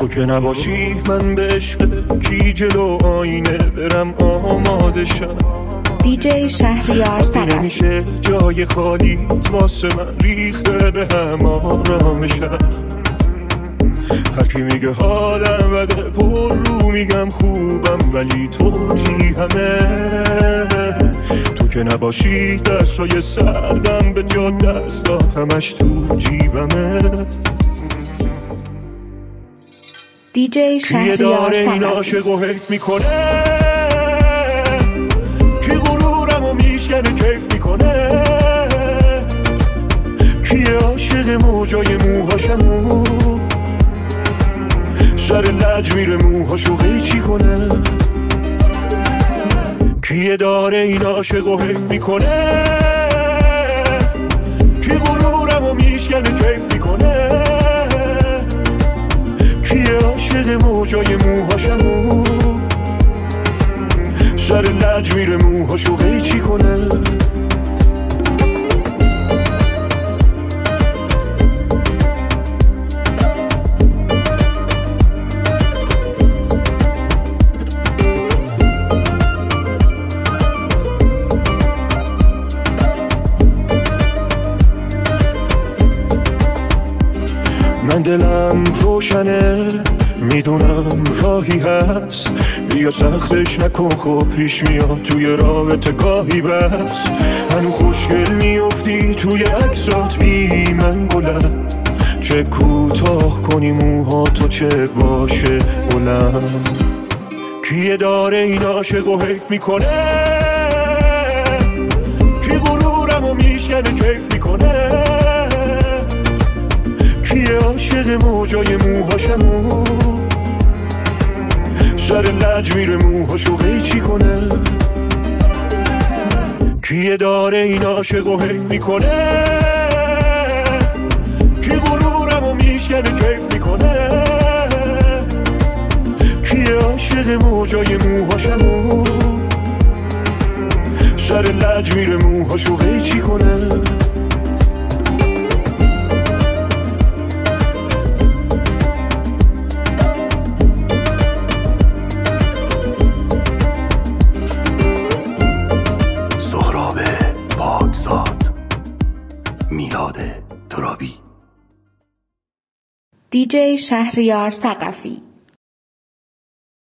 که نباشی من به عشق کی جلو آینه برم آماده شم. دیجی شهریار صقفی. نمیشه جای خالی واسه من ریخته به هم آرامشم. هرکی میگه حالم بده پر رو میگم خوبم، ولی تو چی همه؟ تو که نباشی دستای سردم به جا دستات همش تو جیبمه. دیجی کیه داره این عاشق و حیف میکنه؟ کی غرورم و میشکنه کیف میکنه؟ کیه عاشق موجای موهاشمو سر لج میره موهاشو قیچی کنه؟ کیه داره این عاشق و حیف میکنه؟ کی غرورم و میشکنه کیف میکنه؟ کیه عاشق موجای موهاشمو سر لج میره موهاشو قیچی کنه؟ من دلم روشنه میدونم راهی هست، بیا سختش نکن خب پیش میاد توی رابطه گاهی بس. هنو خوشگل میافتی توی عکسات بی من گلم، چه کوتاه کنی موهاتو چه باشه بلند. کیه داره این عاشق و حیف میکنه؟ کی غرورم و میشکنه کیف میکنه؟ کیه عاشق موجای موهاشمو سر لج میره موهاشو قیچی کنه؟ کیه داره این عاشق و حیف میکنه؟ کی غرورم و میشکنه کیف میکنه؟ کیه عاشق موجای موهاشمو سر لج میره موهاشو قیچی کنه؟ میلاد ترابی. دیجی شهریار صقفی.